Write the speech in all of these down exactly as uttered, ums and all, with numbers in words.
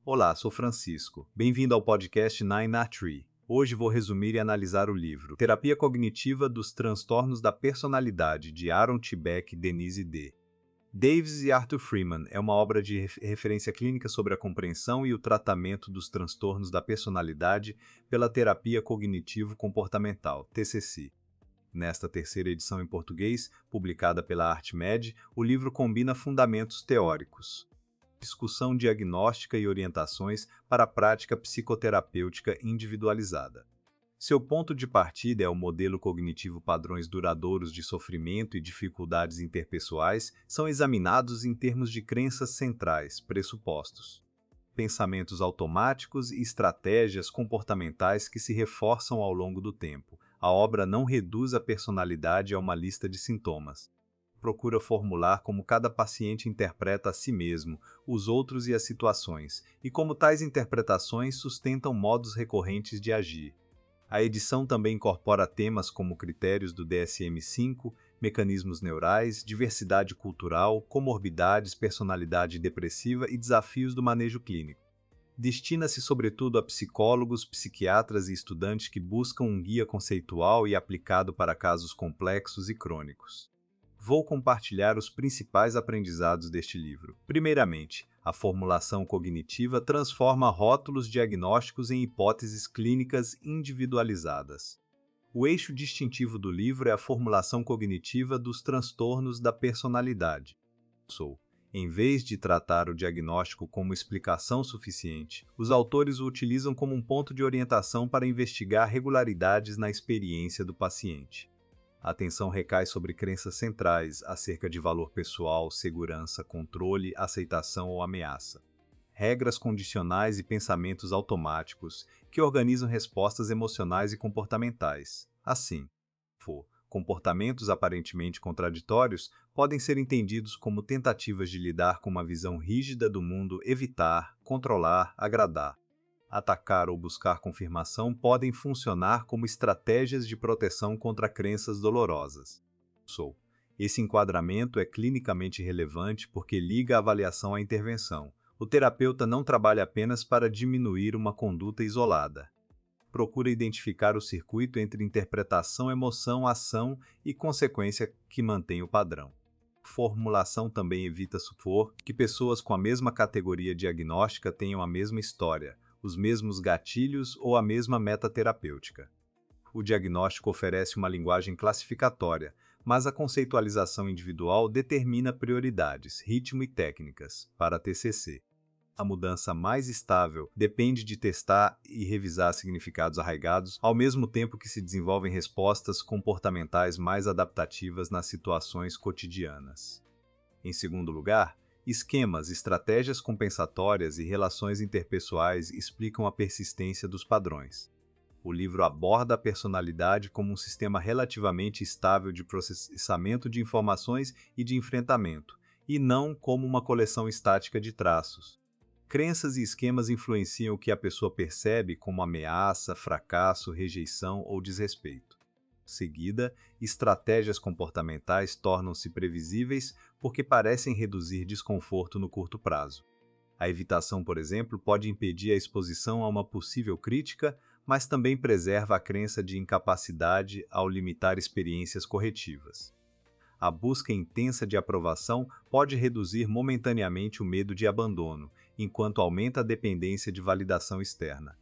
Olá, sou Francisco. Bem-vindo ao podcast Nine a Tree. Hoje vou resumir e analisar o livro Terapia Cognitiva dos Transtornos da Personalidade, de Aaron T. Beck e Denise D. Davis e Arthur Freeman é uma obra de ref- referência clínica sobre a compreensão e o tratamento dos transtornos da personalidade pela terapia cognitivo-comportamental, T C C. Nesta terceira edição em português, publicada pela ArtMed, o livro combina fundamentos teóricos, discussão diagnóstica e orientações para a prática psicoterapêutica individualizada. Seu ponto de partida é o modelo cognitivo. Padrões duradouros de sofrimento e dificuldades interpessoais são examinados em termos de crenças centrais, pressupostos, pensamentos automáticos e estratégias comportamentais que se reforçam ao longo do tempo. A obra não reduz a personalidade a uma lista de sintomas. Procura formular como cada paciente interpreta a si mesmo, os outros e as situações, e como tais interpretações sustentam modos recorrentes de agir. A edição também incorpora temas como critérios do D S M cinco, mecanismos neurais, diversidade cultural, comorbidades, personalidade depressiva e desafios do manejo clínico. Destina-se sobretudo a psicólogos, psiquiatras e estudantes que buscam um guia conceitual e aplicado para casos complexos e crônicos. Vou compartilhar os principais aprendizados deste livro. Primeiramente, a formulação cognitiva transforma rótulos diagnósticos em hipóteses clínicas individualizadas. O eixo distintivo do livro é a formulação cognitiva dos transtornos da personalidade. Sou. Em vez de tratar o diagnóstico como explicação suficiente, os autores o utilizam como um ponto de orientação para investigar regularidades na experiência do paciente. A atenção recai sobre crenças centrais acerca de valor pessoal, segurança, controle, aceitação ou ameaça. Regras condicionais e pensamentos automáticos que organizam respostas emocionais e comportamentais. Assim, for, comportamentos aparentemente contraditórios podem ser entendidos como tentativas de lidar com uma visão rígida do mundo. Evitar, controlar, agradar, atacar ou buscar confirmação podem funcionar como estratégias de proteção contra crenças dolorosas. Sou. Esse enquadramento é clinicamente relevante porque liga a avaliação à intervenção. O terapeuta não trabalha apenas para diminuir uma conduta isolada. Procura identificar o circuito entre interpretação, emoção, ação e consequência que mantém o padrão. Formulação também evita supor que pessoas com a mesma categoria diagnóstica tenham a mesma história, os mesmos gatilhos ou a mesma meta terapêutica. O diagnóstico oferece uma linguagem classificatória, mas a conceitualização individual determina prioridades, ritmo e técnicas para a T C C. A mudança mais estável depende de testar e revisar significados arraigados, ao mesmo tempo que se desenvolvem respostas comportamentais mais adaptativas nas situações cotidianas. Em segundo lugar, esquemas, estratégias compensatórias e relações interpessoais explicam a persistência dos padrões. O livro aborda a personalidade como um sistema relativamente estável de processamento de informações e de enfrentamento, e não como uma coleção estática de traços. Crenças e esquemas influenciam o que a pessoa percebe como ameaça, fracasso, rejeição ou desrespeito. Em seguida, estratégias comportamentais tornam-se previsíveis porque parecem reduzir desconforto no curto prazo. A evitação, por exemplo, pode impedir a exposição a uma possível crítica, mas também preserva a crença de incapacidade ao limitar experiências corretivas. A busca intensa de aprovação pode reduzir momentaneamente o medo de abandono, enquanto aumenta a dependência de validação externa.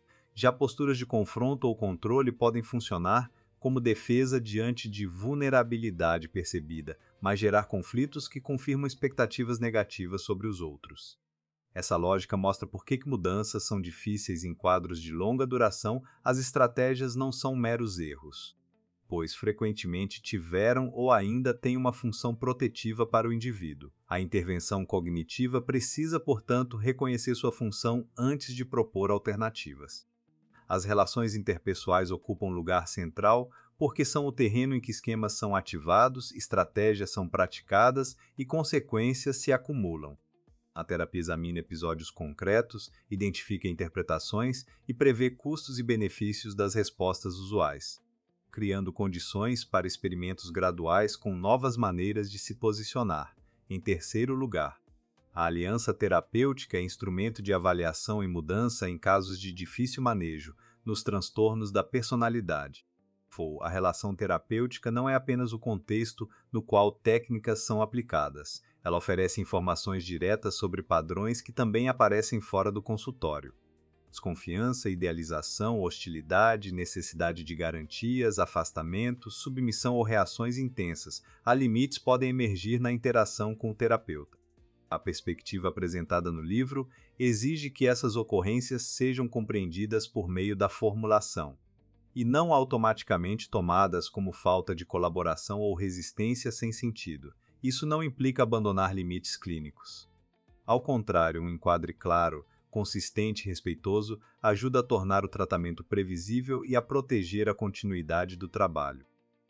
Já posturas de confronto ou controle podem funcionar como defesa diante de vulnerabilidade percebida, mas gerar conflitos que confirmam expectativas negativas sobre os outros. Essa lógica mostra por que mudanças são difíceis em quadros de longa duração. As estratégias não são meros erros, pois frequentemente tiveram ou ainda têm uma função protetiva para o indivíduo. A intervenção cognitiva precisa, portanto, reconhecer sua função antes de propor alternativas. As relações interpessoais ocupam lugar central porque são o terreno em que esquemas são ativados, estratégias são praticadas e consequências se acumulam. A terapia examina episódios concretos, identifica interpretações e prevê custos e benefícios das respostas usuais, criando condições para experimentos graduais com novas maneiras de se posicionar. Em terceiro lugar, A aliança terapêutica é instrumento de avaliação e mudança em casos de difícil manejo, nos transtornos da personalidade. A relação terapêutica não é apenas o contexto no qual técnicas são aplicadas. Ela oferece informações diretas sobre padrões que também aparecem fora do consultório. Desconfiança, idealização, hostilidade, necessidade de garantias, afastamento, submissão ou reações intensas a limites podem emergir na interação com o terapeuta. A perspectiva apresentada no livro exige que essas ocorrências sejam compreendidas por meio da formulação, e não automaticamente tomadas como falta de colaboração ou resistência sem sentido. Isso não implica abandonar limites clínicos. Ao contrário, um enquadre claro, consistente e respeitoso ajuda a tornar o tratamento previsível e a proteger a continuidade do trabalho.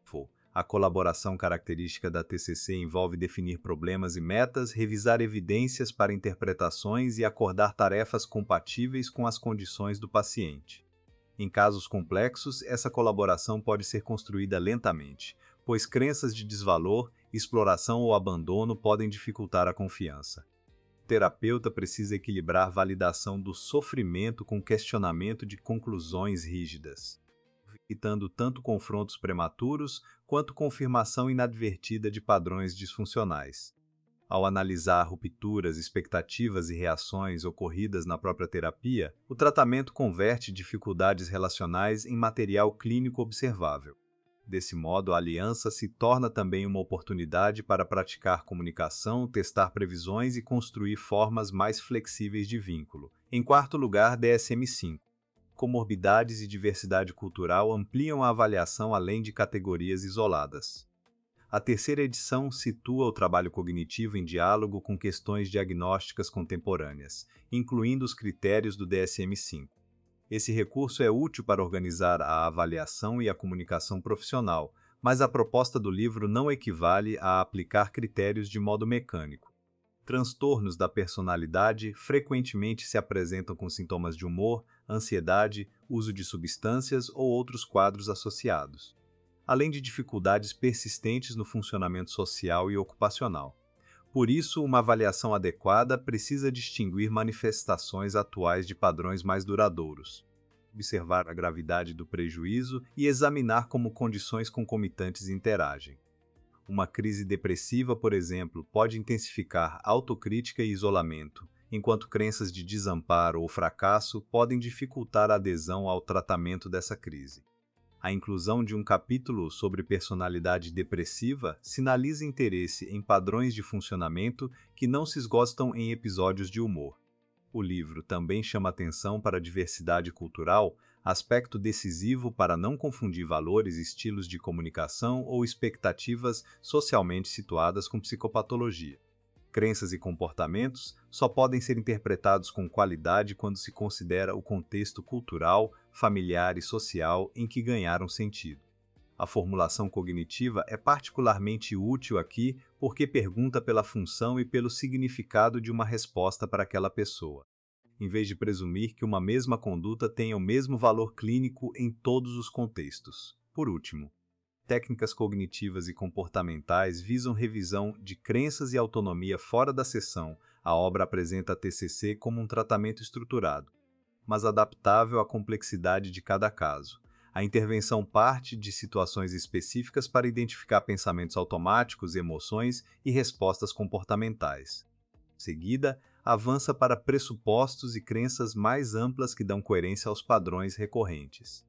A colaboração característica da T C C envolve definir problemas e metas, revisar evidências para interpretações e acordar tarefas compatíveis com as condições do paciente. Em casos complexos, essa colaboração pode ser construída lentamente, pois crenças de desvalor, exploração ou abandono podem dificultar a confiança. O terapeuta precisa equilibrar validação do sofrimento com questionamento de conclusões rígidas, evitando tanto confrontos prematuros quanto confirmação inadvertida de padrões disfuncionais. Ao analisar rupturas, expectativas e reações ocorridas na própria terapia, o tratamento converte dificuldades relacionais em material clínico observável. Desse modo, a aliança se torna também uma oportunidade para praticar comunicação, testar previsões e construir formas mais flexíveis de vínculo. Em quarto lugar, D S M cinco. Comorbidades e diversidade cultural ampliam a avaliação além de categorias isoladas. A terceira edição situa o trabalho cognitivo em diálogo com questões diagnósticas contemporâneas, incluindo os critérios do D S M cinco. Esse recurso é útil para organizar a avaliação e a comunicação profissional, mas a proposta do livro não equivale a aplicar critérios de modo mecânico. Transtornos da personalidade frequentemente se apresentam com sintomas de humor, ansiedade, uso de substâncias ou outros quadros associados, além de dificuldades persistentes no funcionamento social e ocupacional. Por isso, uma avaliação adequada precisa distinguir manifestações atuais de padrões mais duradouros, observar a gravidade do prejuízo e examinar como condições concomitantes interagem. Uma crise depressiva, por exemplo, pode intensificar autocrítica e isolamento, enquanto crenças de desamparo ou fracasso podem dificultar a adesão ao tratamento dessa crise. A inclusão de um capítulo sobre personalidade depressiva sinaliza interesse em padrões de funcionamento que não se esgotam em episódios de humor. O livro também chama atenção para a diversidade cultural, aspecto decisivo para não confundir valores, estilos de comunicação ou expectativas socialmente situadas com psicopatologia. Crenças e comportamentos só podem ser interpretados com qualidade quando se considera o contexto cultural, familiar e social em que ganharam sentido. A formulação cognitiva é particularmente útil aqui porque pergunta pela função e pelo significado de uma resposta para aquela pessoa, em vez de presumir que uma mesma conduta tenha o mesmo valor clínico em todos os contextos. Por último, técnicas cognitivas e comportamentais visam revisão de crenças e autonomia fora da sessão. A obra apresenta a T C C como um tratamento estruturado, mas adaptável à complexidade de cada caso. A intervenção parte de situações específicas para identificar pensamentos automáticos, emoções e respostas comportamentais. Em seguida, avança para pressupostos e crenças mais amplas que dão coerência aos padrões recorrentes.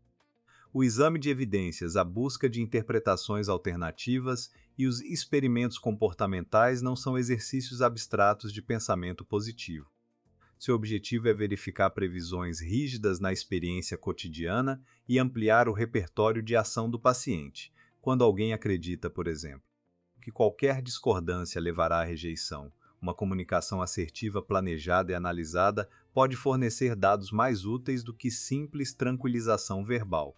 O exame de evidências, a busca de interpretações alternativas e os experimentos comportamentais não são exercícios abstratos de pensamento positivo. Seu objetivo é verificar previsões rígidas na experiência cotidiana e ampliar o repertório de ação do paciente, quando alguém acredita, por exemplo, que qualquer discordância levará à rejeição. Uma comunicação assertiva planejada e analisada pode fornecer dados mais úteis do que simples tranquilização verbal.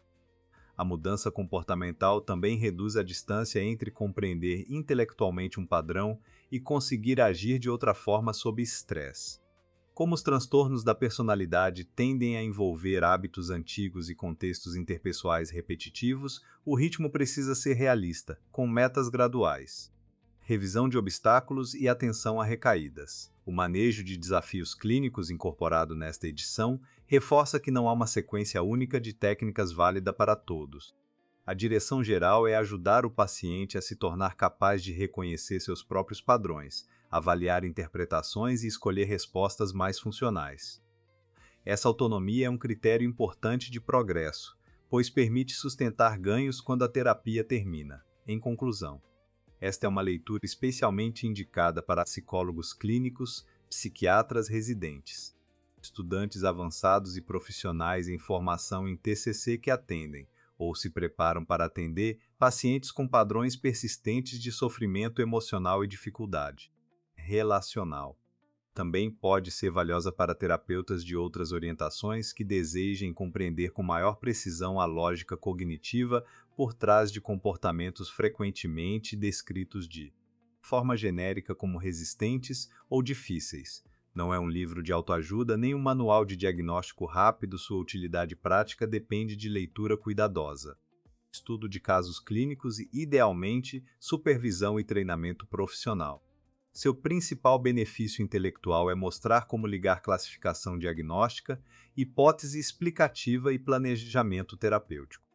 A mudança comportamental também reduz a distância entre compreender intelectualmente um padrão e conseguir agir de outra forma sob estresse. Como os transtornos da personalidade tendem a envolver hábitos antigos e contextos interpessoais repetitivos, o ritmo precisa ser realista, com metas graduais. Revisão de obstáculos e atenção a recaídas. O manejo de desafios clínicos incorporado nesta edição reforça que não há uma sequência única de técnicas válida para todos. A direção geral é ajudar o paciente a se tornar capaz de reconhecer seus próprios padrões, avaliar interpretações e escolher respostas mais funcionais. Essa autonomia é um critério importante de progresso, pois permite sustentar ganhos quando a terapia termina. Em conclusão, esta é uma leitura especialmente indicada para psicólogos clínicos, psiquiatras residentes, estudantes avançados e profissionais em formação em T C C que atendem, ou se preparam para atender, pacientes com padrões persistentes de sofrimento emocional e dificuldade relacional. Também pode ser valiosa para terapeutas de outras orientações que desejem compreender com maior precisão a lógica cognitiva por trás de comportamentos frequentemente descritos de forma genérica como resistentes ou difíceis. Não é um livro de autoajuda nem um manual de diagnóstico rápido, sua utilidade prática depende de leitura cuidadosa, estudo de casos clínicos e, idealmente, supervisão e treinamento profissional. Seu principal benefício intelectual é mostrar como ligar classificação diagnóstica, hipótese explicativa e planejamento terapêutico.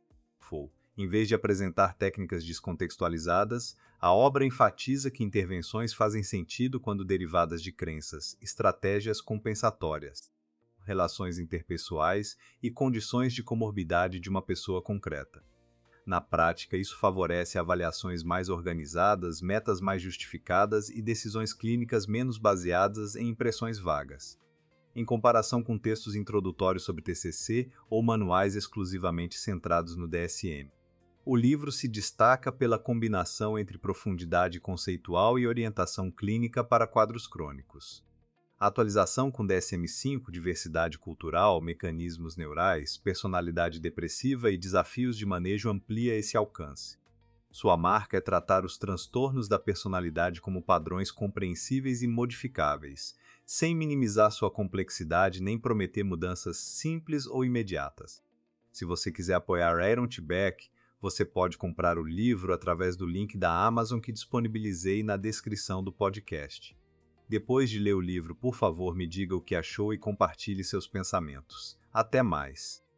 Em vez de apresentar técnicas descontextualizadas, a obra enfatiza que intervenções fazem sentido quando derivadas de crenças, estratégias compensatórias, relações interpessoais e condições de comorbidade de uma pessoa concreta. Na prática, isso favorece avaliações mais organizadas, metas mais justificadas e decisões clínicas menos baseadas em impressões vagas, em comparação com textos introdutórios sobre T C C ou manuais exclusivamente centrados no D S M. O livro se destaca pela combinação entre profundidade conceitual e orientação clínica para quadros crônicos. A atualização com D S M cinco, diversidade cultural, mecanismos neurais, personalidade depressiva e desafios de manejo amplia esse alcance. Sua marca é tratar os transtornos da personalidade como padrões compreensíveis e modificáveis, sem minimizar sua complexidade nem prometer mudanças simples ou imediatas. Se você quiser apoiar Aaron T. Beck, você pode comprar o livro através do link da Amazon que disponibilizei na descrição do podcast. Depois de ler o livro, por favor, me diga o que achou e compartilhe seus pensamentos. Até mais!